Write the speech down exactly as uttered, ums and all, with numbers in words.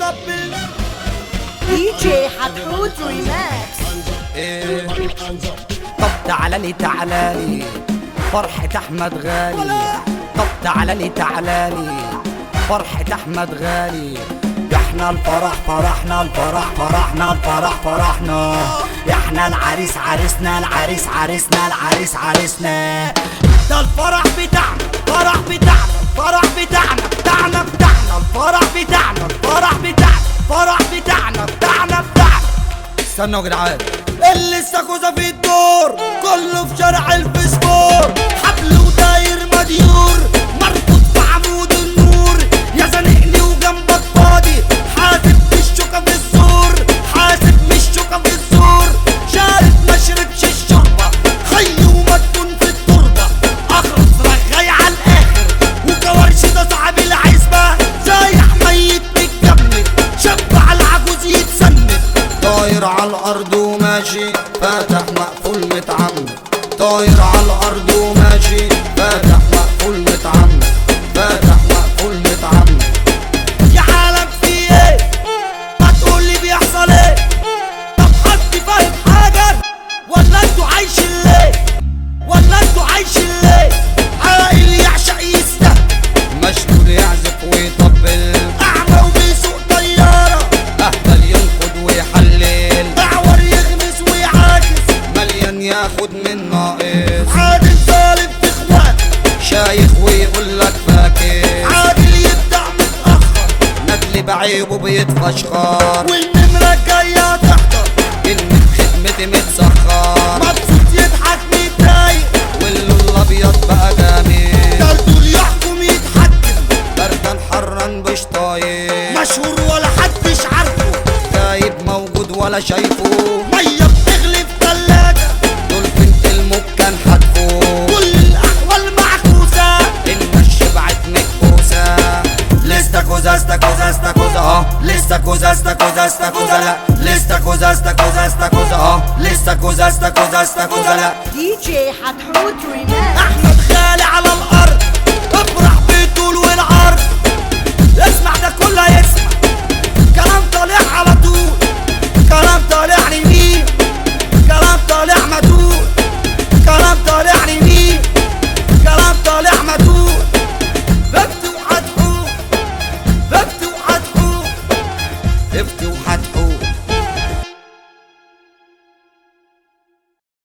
بيطبل. دي جي حتحوت ريماكس. إيه. طب تعالالي تعالالي فرحة أحمد غالي. طب تعالالي تعالالي فرحة أحمد غالي. احنا الفرح فرحنا الفرح فرحنا الفرح فرحنا. احنا العريس عريسنا العريس عريسنا العريس عريسنا. ده الفرح بتاعنا فرح بتاعنا فرح بتاعنا بتاعنا بتاعنا الفرح بتاعنا فرح بتاعنا فرح بتاعنا بتاعنا بتاعنا. استنوا يا جدعان، اللي استاكوزا في الدور كله في شارع الفسفور. حبل وداير مديور مربوط في عمود النور. يا زنقني وجنبك فاضي حاسب بالشوكة في الزور. حاسب مش شوكة في الزور. شارب ما شربش الشوربة خي وما تكون في التربة. اخرس رغاي على الاخر وكوارش ده صاحب العزبة. سايح ميت متجمد شاب على العجوز يتسند. طاير على الأرض وماشي فاتح مقفول متعمد. طاير على الأرض وماشي فاتح مقفول متعمد. فاتح مقفول متعمد. يا عالم في ايه؟ ما تقولي بيحصل ايه؟ طب حد فاهم حاجة؟ ولا انتوا عايشين ليه؟ ولا انتوا عايشين ليه؟ عاقل يعشق يستهبل مشلول يعزف ويطبل. أعمى وبيسوق طيارة أهبل ينقد ويحلل. أعور يغمس ويعاكس مليان ياخد من ناقص. عادل ظالم في اخواته شايخ ويقول لك فاكر. عادل يبدع متأخر ندل بعيبه بيتفشخر. والنمرة جاية تحضر كلمة خدمتي متسخر. مبسوط يضحك متضايق واللون الأبيض بقى جامد. دلدول يحكم يتحكم بردان حران مش طايق. مشهور ولا حدش عارفه غايب موجود ولا شايفه. مية بتغلي في تلاجة دول بنت الموج كان حدفه. كل الأحوال معكوسة المش بعت مكبوسة. لستاكوزا استاكوزا استاكوزا اه. لستاكوزا استاكوزا استاكوزا لا. لستاكوزا استاكوزا استاكوزا اه. لستاكوزا استاكوزا استاكوزا لا. دي جي حتحوت ريماكس.